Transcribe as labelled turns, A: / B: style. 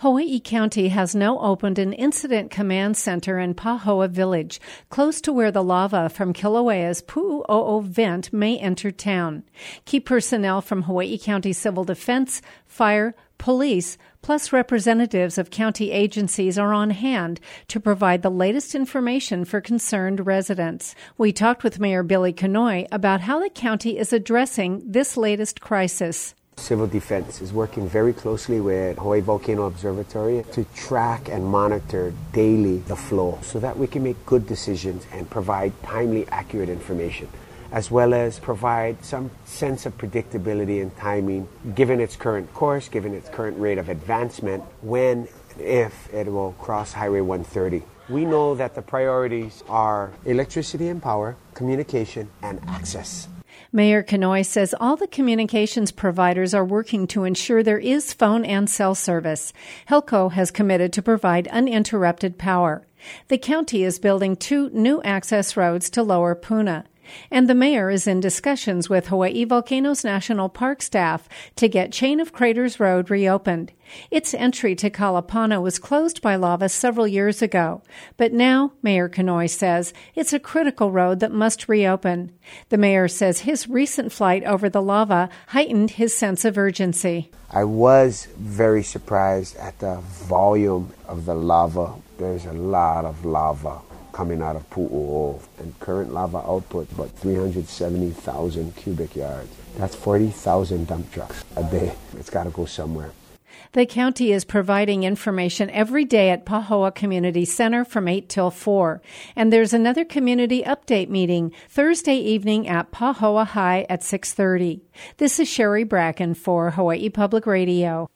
A: Hawaii County has now opened an incident command center in Pahoa Village, close to where the lava from Kilauea's Pu'u'o'o vent may enter town. Key personnel from Hawaii County Civil Defense, Fire, Police, plus representatives of county agencies are on hand to provide the latest information for concerned residents. We talked with Mayor Billy Kenoi about how the county is addressing this latest crisis.
B: Civil Defense is working very closely with Hawaii Volcano Observatory to track and monitor daily the flow so that we can make good decisions and provide timely, accurate information, as well as provide some sense of predictability and timing, given its current course, given its current rate of advancement, when, if it will cross Highway 130. We know that the priorities are electricity and power, communication, and access.
A: Mayor Kenoi says all the communications providers are working to ensure there is phone and cell service. Helco has committed to provide uninterrupted power. The county is building 2 new access roads to Lower Puna. And the mayor is in discussions with Hawaii Volcanoes National Park staff to get Chain of Craters Road reopened. Its entry to Kalapana was closed by lava several years ago, but now, Mayor Kenoi says, it's a critical road that must reopen. The mayor says his recent flight over the lava heightened his sense of urgency.
B: I was very surprised at the volume of the lava. There's a lot of lava coming out of Pu'u'o'o, and current lava output about 370,000 cubic yards. That's 40,000 dump trucks a day. It's got to go somewhere.
A: The county is providing information every day at Pahoa Community Center from 8 till 4. And there's another community update meeting Thursday evening at Pahoa High at 6:30. This is Sherry Bracken for Hawaii Public Radio.